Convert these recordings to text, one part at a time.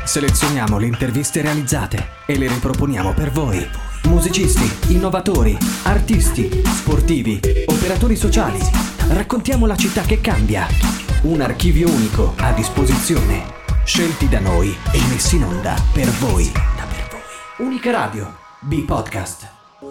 Selezioniamo le interviste realizzate e le riproponiamo per voi. Musicisti, innovatori, artisti, sportivi, operatori sociali. Raccontiamo la città che cambia. Un archivio unico a disposizione. Scelti da noi e messi in onda per voi. Unica Radio, B-Podcast.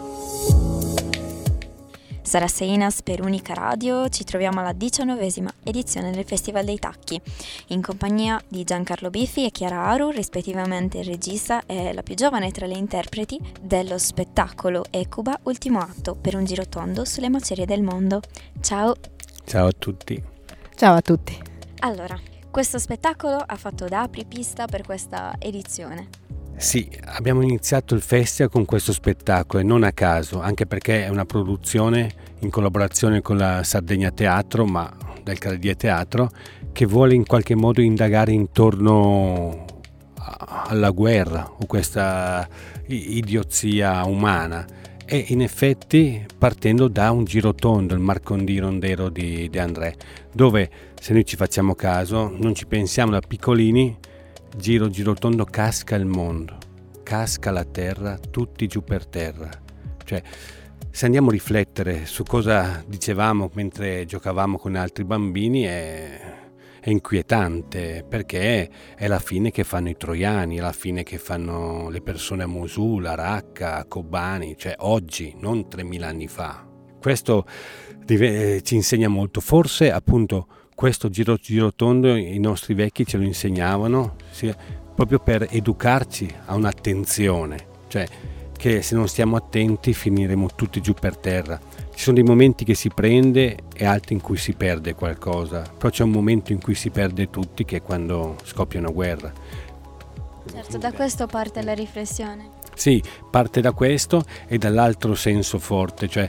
Sara Seinas per Unica Radio, ci troviamo alla 19ª edizione del Festival dei Tacchi, in compagnia di Giancarlo Biffi e Chiara Aru, rispettivamente il regista e la più giovane tra le interpreti dello spettacolo Ecuba, ultimo atto per un girotondo sulle macerie del mondo. Ciao! Ciao a tutti! Ciao a tutti! Allora, questo spettacolo ha fatto da apripista per questa edizione. Sì, abbiamo iniziato il festival con questo spettacolo e non a caso, anche perché è una produzione in collaborazione con la Sardegna Teatro, ma del Caradie Teatro, che vuole in qualche modo indagare intorno alla guerra o questa idiozia umana. E in effetti partendo da un girotondo, il Marcondì Rondero di André, dove se noi ci facciamo caso, non ci pensiamo da piccolini, girotondo casca il mondo, casca la terra, tutti giù per terra. Cioè, se andiamo a riflettere su cosa dicevamo mentre giocavamo con altri bambini è inquietante, perché è la fine che fanno i troiani, è la fine che fanno le persone a Mosul, a Raqqa, a Kobani, cioè oggi, non 3000 anni fa. Questo ci insegna molto, forse appunto questo girotondo i nostri vecchi ce lo insegnavano proprio per educarci a un'attenzione, cioè che se non stiamo attenti finiremo tutti giù per terra. Ci sono dei momenti che si prende e altri in cui si perde qualcosa, però c'è un momento in cui si perde tutti, che è quando scoppia una guerra. Certo, da questo parte la riflessione. Sì, parte da questo e dall'altro senso forte, cioè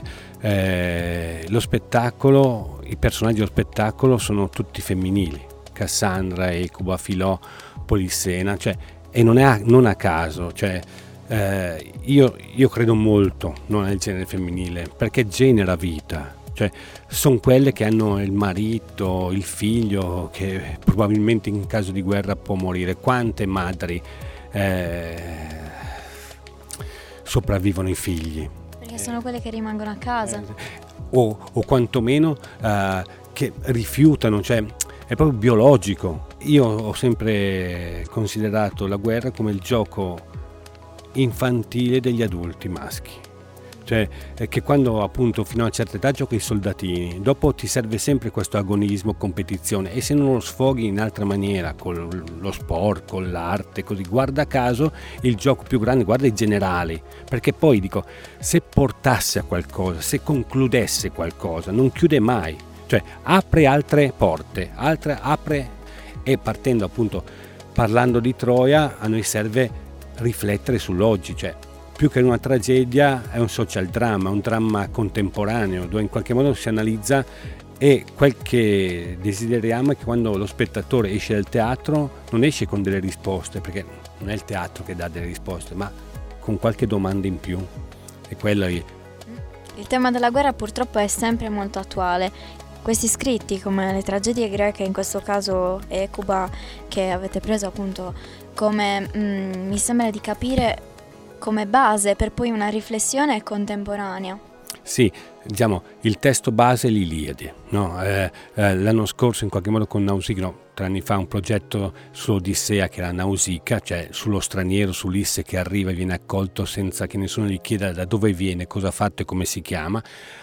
lo spettacolo, i personaggi dello spettacolo sono tutti femminili, Cassandra, Ecuba, Filò, Polissena, cioè, e non a caso, cioè io credo molto nel genere femminile perché genera vita, cioè sono quelle che hanno il marito, il figlio che probabilmente in caso di guerra può morire. Quante madri sopravvivono i figli? Perché sono quelle che rimangono a casa. O quantomeno che rifiutano, cioè è proprio biologico. Io ho sempre considerato la guerra come il gioco infantile degli adulti maschi, cioè che quando appunto fino a una certa età giochi i soldatini, dopo ti serve sempre questo agonismo, competizione, e se non lo sfoghi in altra maniera, con lo sport, con l'arte, così, guarda caso il gioco più grande, guarda i generali, perché poi dico, se portasse a qualcosa, se concludesse qualcosa, non chiude mai, cioè apre altre porte, apre, e partendo appunto, parlando di Troia, a noi serve riflettere sull'oggi, cioè più che una tragedia è un social drama, un dramma contemporaneo dove in qualche modo si analizza, e quel che desideriamo è che quando lo spettatore esce dal teatro non esce con delle risposte, perché non è il teatro che dà delle risposte, ma con qualche domanda in più. E quello è... Il tema della guerra purtroppo è sempre molto attuale. Questi scritti, come le tragedie greche, in questo caso Ecuba, che avete preso appunto come, mi sembra di capire, come base per poi una riflessione contemporanea. Sì, diciamo, il testo base è l'Iliade, no? L'anno scorso in qualche modo con Nausicaa, 3 anni fa, un progetto sull'Odissea che era Nausicaa, cioè sullo straniero, sull'Ulisse che arriva e viene accolto senza che nessuno gli chieda da dove viene, cosa ha fatto e come si chiama.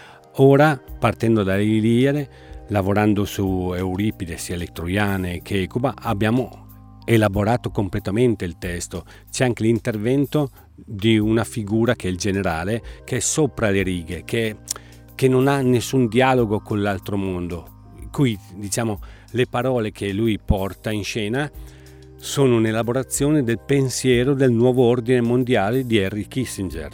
Ora, partendo dall'Iliade, lavorando su Euripide, sia le Troiane che Ecuba, abbiamo elaborato completamente il testo. C'è anche l'intervento di una figura che è il generale, che è sopra le righe, che non ha nessun dialogo con l'altro mondo, in cui diciamo le parole che lui porta in scena sono un'elaborazione del pensiero del nuovo ordine mondiale di Henry Kissinger.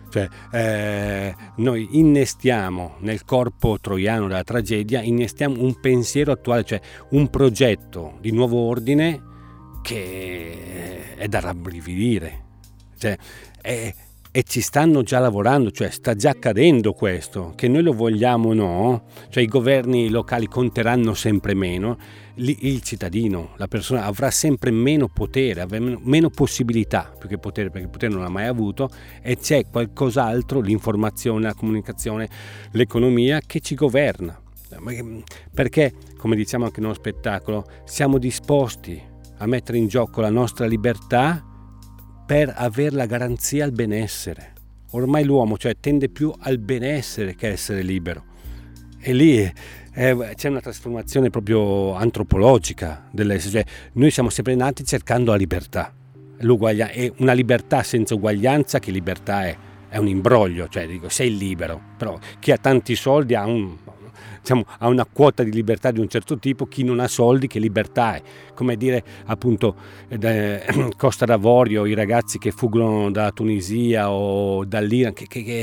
Cioè, noi innestiamo nel corpo troiano della tragedia, innestiamo un pensiero attuale, cioè un progetto di nuovo ordine che è da rabbrividire, cioè e ci stanno già lavorando, cioè sta già accadendo questo, che noi lo vogliamo o no, cioè i governi locali conteranno sempre meno, il cittadino, la persona avrà sempre meno potere, avrà meno possibilità, più che potere, perché potere non l'ha mai avuto, e c'è qualcos'altro, l'informazione, la comunicazione, l'economia che ci governa. Perché, come diciamo anche nello spettacolo, siamo disposti a mettere in gioco la nostra libertà per avere la garanzia al benessere. Ormai l'uomo, cioè, tende più al benessere che a essere libero, e lì c'è una trasformazione proprio antropologica dell'essere, cioè, noi siamo sempre nati cercando la libertà, e una libertà senza uguaglianza, che libertà è un imbroglio, cioè dico, sei libero, però chi ha tanti soldi ha una quota di libertà di un certo tipo, chi non ha soldi che libertà è, come dire appunto Costa d'Avorio, i ragazzi che fuggono dalla Tunisia o dall'Iran,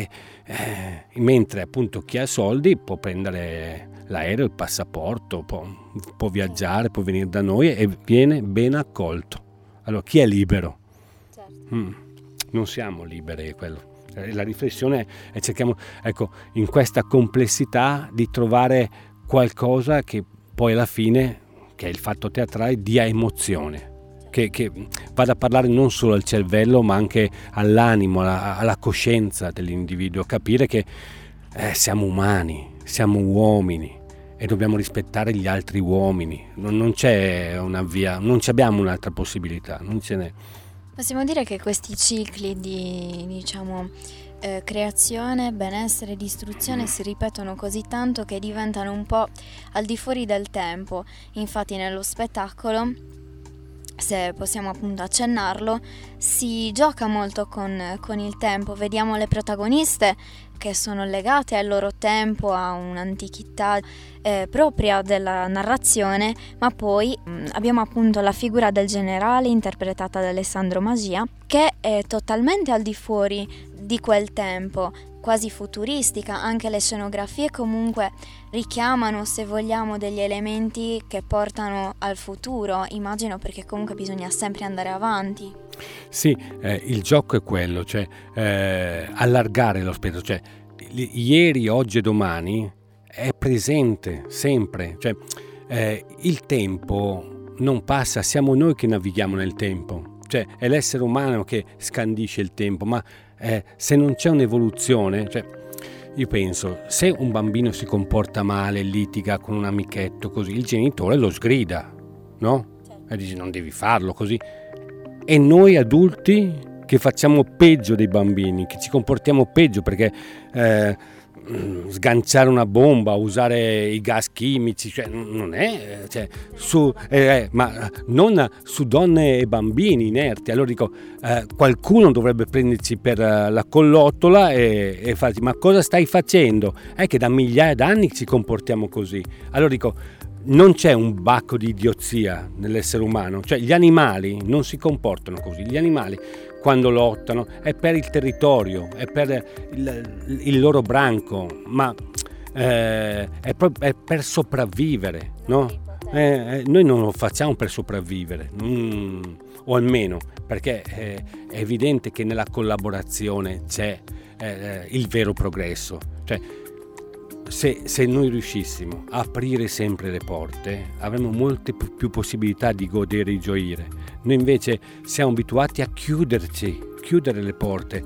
mentre appunto chi ha soldi può prendere l'aereo, il passaporto, può viaggiare, può venire da noi e viene ben accolto. Allora chi è libero? Certo. Non siamo liberi, è quello. La riflessione è cerchiamo, ecco, in questa complessità di trovare qualcosa che poi alla fine, che è il fatto teatrale, dia emozione, che vada a parlare non solo al cervello ma anche all'animo, alla coscienza dell'individuo, capire che siamo umani, siamo uomini e dobbiamo rispettare gli altri uomini, non c'è una via, non abbiamo un'altra possibilità, non ce n'è. Possiamo dire che questi cicli di creazione, benessere e distruzione si ripetono così tanto che diventano un po' al di fuori del tempo. Infatti nello spettacolo, se possiamo appunto accennarlo, si gioca molto con il tempo. Vediamo le protagoniste che sono legate al loro tempo, a un'antichità propria della narrazione, ma poi abbiamo appunto la figura del generale interpretata da Alessandro Magia, che è totalmente al di fuori di quel tempo, quasi futuristica. Anche le scenografie comunque richiamano, se vogliamo, degli elementi che portano al futuro, immagino, perché comunque bisogna sempre andare avanti. Sì, il gioco è quello, cioè allargare lo spettro, cioè ieri, oggi e domani è presente sempre, cioè il tempo non passa, siamo noi che navighiamo nel tempo, cioè è l'essere umano che scandisce il tempo, ma se non c'è un'evoluzione, cioè io penso, se un bambino si comporta male, litiga con un amichetto così, il genitore lo sgrida, no? E dice non devi farlo così. E noi adulti che facciamo peggio dei bambini, che ci comportiamo peggio, perché sganciare una bomba, usare i gas chimici, cioè non è, cioè, ma non su donne e bambini inerti. Allora dico, qualcuno dovrebbe prenderci per la collottola e farci, ma cosa stai facendo? È che da migliaia d'anni ci comportiamo così. Allora dico, non c'è un bacco di idiozia nell'essere umano, cioè gli animali non si comportano così, gli animali quando lottano è per il territorio, è per il loro branco, ma è per sopravvivere, no? Noi non lo facciamo per sopravvivere, o almeno perché è evidente che nella collaborazione c'è il vero progresso, cioè se noi riuscissimo a aprire sempre le porte avremmo molte più possibilità di godere e gioire. Noi invece siamo abituati a chiudere le porte,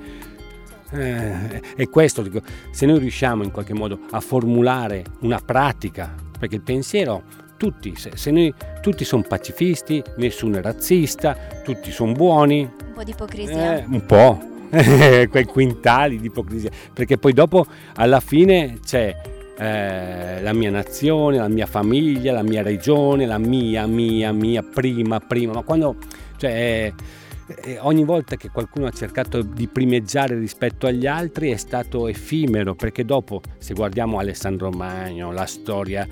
e questo dico, se noi riusciamo in qualche modo a formulare una pratica, perché il pensiero se noi tutti sono pacifisti, nessuno è razzista, tutti sono buoni, un po' di ipocrisia, un po' quei quintali di ipocrisia, perché poi dopo alla fine c'è la mia nazione, la mia famiglia, la mia regione, la mia prima, ma quando, cioè, ogni volta che qualcuno ha cercato di primeggiare rispetto agli altri è stato effimero, perché dopo, se guardiamo Alessandro Magno, la storia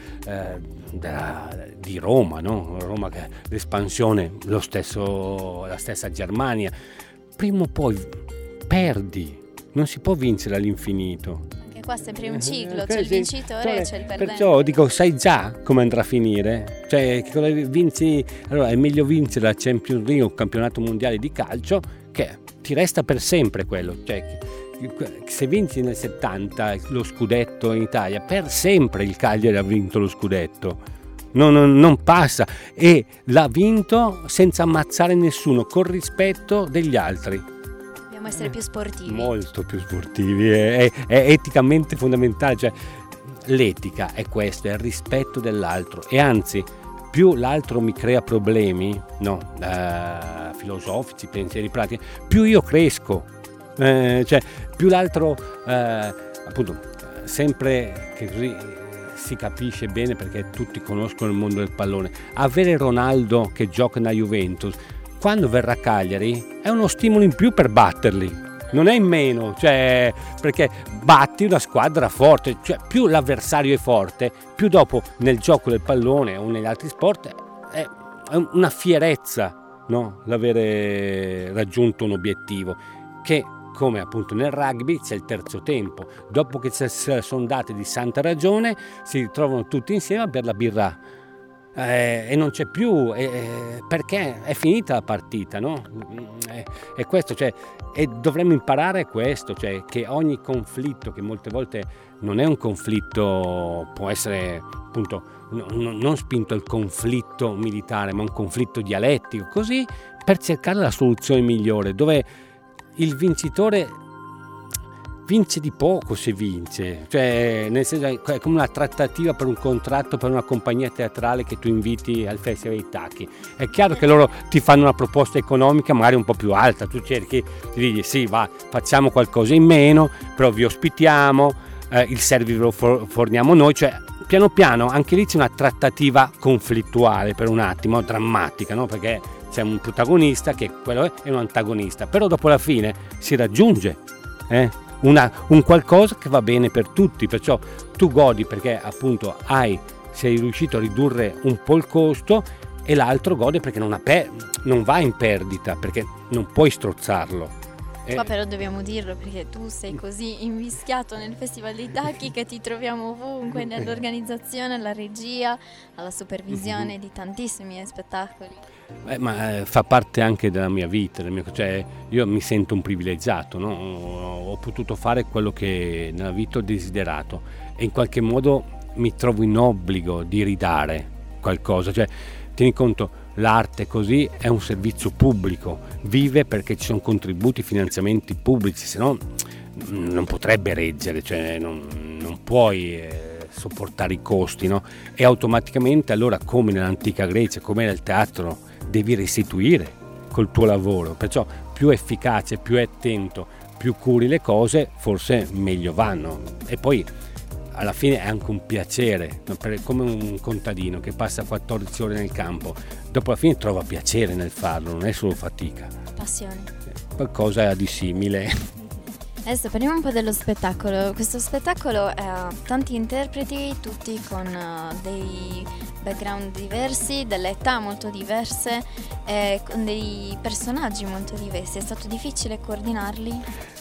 di Roma, no? Roma, l'espansione, la stessa Germania, prima o poi perdi, non si può vincere all'infinito. Qua è sempre un ciclo, c'è il vincitore e c'è il perdente. Perciò dico, sai già come andrà a finire? Cioè, vinci, allora è meglio vincere la Champions League o il campionato mondiale di calcio che ti resta per sempre quello, cioè se vinci nel 70 lo scudetto in Italia, per sempre il Cagliari ha vinto lo scudetto, non passa, e l'ha vinto senza ammazzare nessuno, col rispetto degli altri. Dobbiamo essere più sportivi, molto più sportivi, è eticamente fondamentale, cioè l'etica è questo, è il rispetto dell'altro, e anzi più l'altro mi crea problemi, filosofici, pensieri pratici, più io cresco. Cioè più l'altro appunto, sempre che così si capisce bene, perché tutti conoscono il mondo del pallone, avere Ronaldo che gioca nella Juventus, quando verrà a Cagliari è uno stimolo in più per batterli, non è in meno, cioè, perché batti una squadra forte, cioè più l'avversario è forte, più dopo nel gioco del pallone o negli altri sport è una fierezza, no? L'avere raggiunto un obiettivo, che come appunto nel rugby c'è il terzo tempo, dopo che se sono date di santa ragione si ritrovano tutti insieme a bere la birra, e non c'è più, perché è finita la partita, no? E questo, cioè, e dovremmo imparare questo, cioè che ogni conflitto, che molte volte non è un conflitto, può essere appunto non spinto al conflitto militare, ma un conflitto dialettico, così, per cercare la soluzione migliore, dove il vincitore vince di poco, se vince, cioè nel senso è come una trattativa per un contratto per una compagnia teatrale che tu inviti al Festival dei Tacchi. È chiaro che loro ti fanno una proposta economica magari un po' più alta, tu cerchi di dire sì, va, facciamo qualcosa in meno, però vi ospitiamo, il servizio lo forniamo noi, cioè piano piano anche lì c'è una trattativa conflittuale per un attimo, drammatica, no? Perché c'è un protagonista che quello è un antagonista, però dopo la fine si raggiunge un qualcosa che va bene per tutti, perciò tu godi perché appunto sei riuscito a ridurre un po' il costo, e l'altro gode perché non va in perdita, perché non puoi strozzarlo. Qua però dobbiamo dirlo, perché tu sei così invischiato nel Festival dei Tacchi che ti troviamo ovunque, nell'organizzazione, alla regia, alla supervisione di tantissimi spettacoli. Ma fa parte anche della mia vita, cioè io mi sento un privilegiato, no? Ho potuto fare quello che nella vita ho desiderato, e in qualche modo mi trovo in obbligo di ridare qualcosa, cioè tieni conto, l'arte così è un servizio pubblico, vive perché ci sono contributi, finanziamenti pubblici, se no non potrebbe reggere, cioè non puoi sopportare i costi, no? E automaticamente allora, come nell'antica Grecia, come nel teatro, devi restituire col tuo lavoro, perciò più efficace, più attento, più curi le cose, forse meglio vanno. E poi alla fine è anche un piacere, come un contadino che passa 14 ore nel campo, dopo la fine trova piacere nel farlo, non è solo fatica. Passione. Qualcosa di simile. Adesso parliamo un po' dello spettacolo. Questo spettacolo ha tanti interpreti, tutti con dei background diversi, delle età molto diverse, con dei personaggi molto diversi. È stato difficile coordinarli?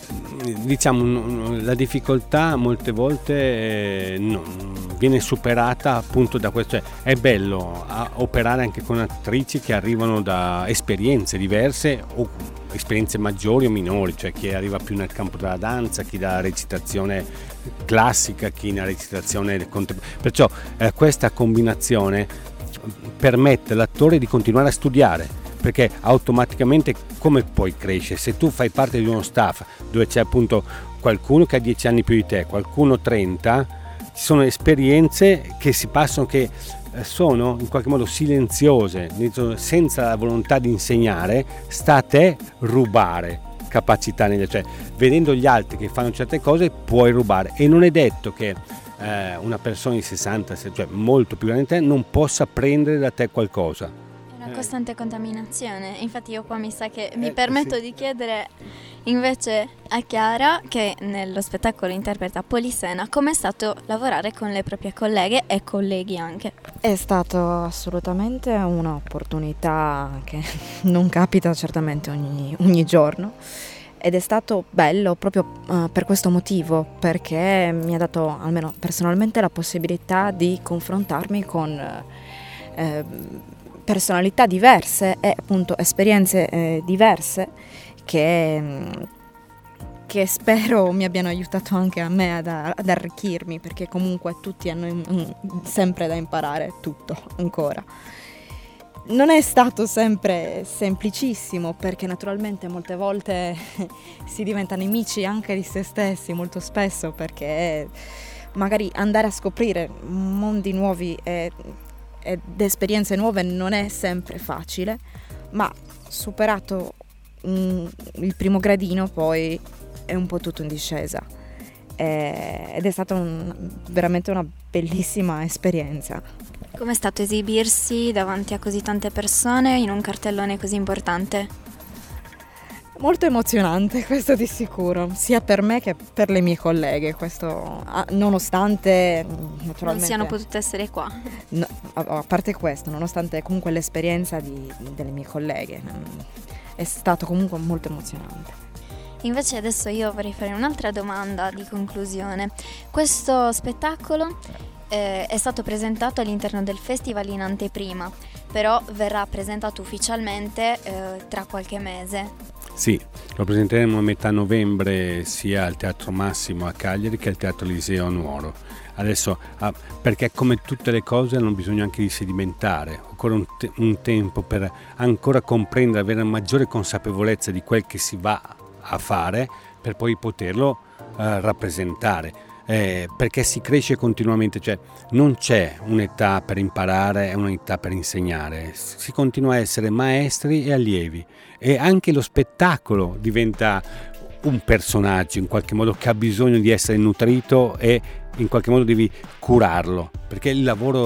Diciamo, la difficoltà molte volte viene superata appunto da questo, cioè è bello operare anche con attrici che arrivano da esperienze diverse o esperienze maggiori o minori, cioè chi arriva più nel campo della danza, chi dalla recitazione classica, chi nella recitazione contemporanea, perciò questa combinazione permette all'attore di continuare a studiare, perché automaticamente come puoi crescere? Se tu fai parte di uno staff dove c'è appunto qualcuno che ha 10 anni più di te, qualcuno 30, ci sono esperienze che si passano, che sono in qualche modo silenziose, senza la volontà di insegnare, sta a te rubare capacità, cioè vedendo gli altri che fanno certe cose puoi rubare, e non è detto che una persona di 60, cioè molto più grande di te, non possa prendere da te qualcosa. Una costante contaminazione. Infatti io qua mi sa che mi permetto di chiedere invece a Chiara, che nello spettacolo interpreta Polissena, com'è stato lavorare con le proprie colleghe e colleghi anche. È stato assolutamente un'opportunità che non capita certamente ogni giorno, ed è stato bello proprio per questo motivo, perché mi ha dato almeno personalmente la possibilità di confrontarmi con personalità diverse e appunto esperienze diverse che spero mi abbiano aiutato anche a me ad arricchirmi, perché comunque tutti hanno sempre da imparare, tutto ancora. Non è stato sempre semplicissimo, perché naturalmente molte volte si diventa nemici anche di se stessi, molto spesso, perché magari andare a scoprire mondi nuovi ed esperienze nuove non è sempre facile, ma superato il primo gradino poi è un po' tutto in discesa, ed è stata veramente una bellissima esperienza. Com'è stato esibirsi davanti a così tante persone in un cartellone così importante? Molto emozionante, questo di sicuro, sia per me che per le mie colleghe, questo nonostante naturalmente non siano potute essere qua. No, a parte questo, nonostante comunque l'esperienza delle mie colleghe, è stato comunque molto emozionante. Invece adesso io vorrei fare un'altra domanda di conclusione. Questo spettacolo è stato presentato all'interno del festival in anteprima, però verrà presentato ufficialmente tra qualche mese. Sì, lo presenteremo a metà novembre sia al Teatro Massimo a Cagliari che al Teatro Eliseo a Nuoro. Adesso, perché come tutte le cose hanno bisogno anche di sedimentare, occorre un tempo per ancora comprendere, avere maggiore consapevolezza di quel che si va a fare per poi poterlo rappresentare. Perché si cresce continuamente, cioè non c'è un'età per imparare e un'età per insegnare, si continua a essere maestri e allievi, e anche lo spettacolo diventa un personaggio in qualche modo che ha bisogno di essere nutrito e in qualche modo devi curarlo, perché il lavoro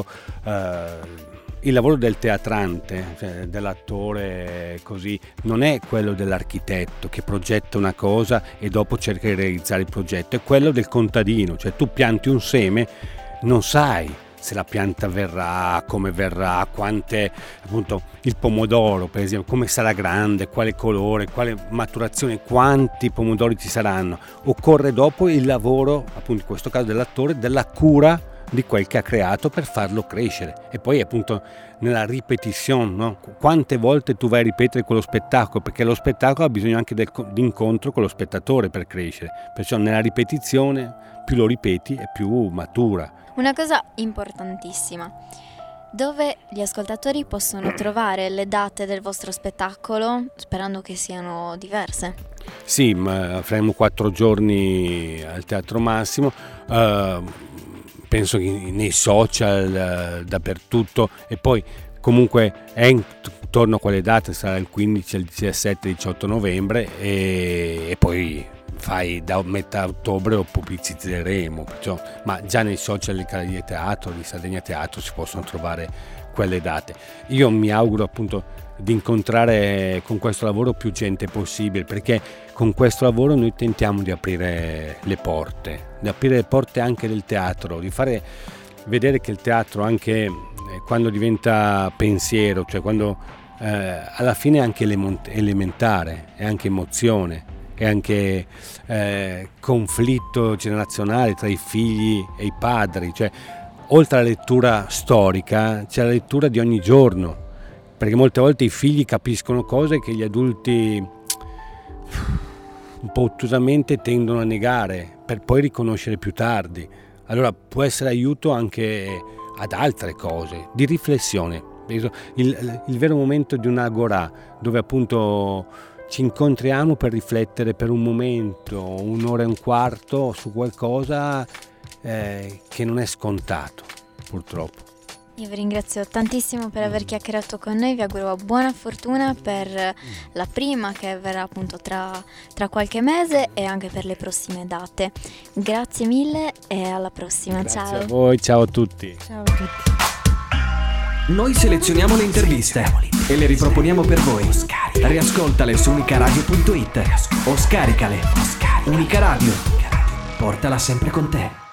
del teatrante, cioè dell'attore così, non è quello dell'architetto che progetta una cosa e dopo cerca di realizzare il progetto, è quello del contadino, cioè tu pianti un seme, non sai se la pianta verrà, come verrà, quante, appunto il pomodoro per esempio, come sarà grande, quale colore, quale maturazione, quanti pomodori ci saranno. Occorre dopo il lavoro, appunto in questo caso dell'attore, della cura di quel che ha creato per farlo crescere, e poi appunto nella ripetizione, no? Quante volte tu vai a ripetere quello spettacolo, perché lo spettacolo ha bisogno anche di incontro con lo spettatore per crescere, perciò nella ripetizione più lo ripeti e più matura. Una cosa importantissima: dove gli ascoltatori possono trovare le date del vostro spettacolo, sperando che siano diverse? Sì, ma faremo 4 giorni al Teatro Massimo, penso che nei social, dappertutto, e poi comunque è intorno a quelle date, sarà il 15, il 17, il 18 novembre e poi fai da metà ottobre lo pubblicizzeremo, perciò, ma già nei social di Cagliari Teatro, di Sardegna Teatro si possono trovare quelle date. Io mi auguro appunto di incontrare con questo lavoro più gente possibile, perché con questo lavoro noi tentiamo di aprire le porte anche del teatro, di fare vedere che il teatro, anche quando diventa pensiero, cioè quando alla fine è anche elementare, è anche emozione, è anche conflitto generazionale tra i figli e i padri, cioè oltre alla lettura storica c'è la lettura di ogni giorno, perché molte volte i figli capiscono cose che gli adulti un po' ottusamente tendono a negare per poi riconoscere più tardi. Allora può essere aiuto anche ad altre cose, di riflessione. Il vero momento di un'agorà, dove appunto ci incontriamo per riflettere per un momento, 1 ora e un quarto su qualcosa che non è scontato, purtroppo. Io vi ringrazio tantissimo per aver chiacchierato con noi, vi auguro buona fortuna per la prima che verrà appunto tra qualche mese e anche per le prossime date. Grazie mille e alla prossima. Grazie ciao. a voi, ciao a tutti. Ciao a tutti. Noi selezioniamo le interviste e le riproponiamo per voi. Riascoltale su unicaradio.it o scaricale. Unica Radio, portala sempre con te.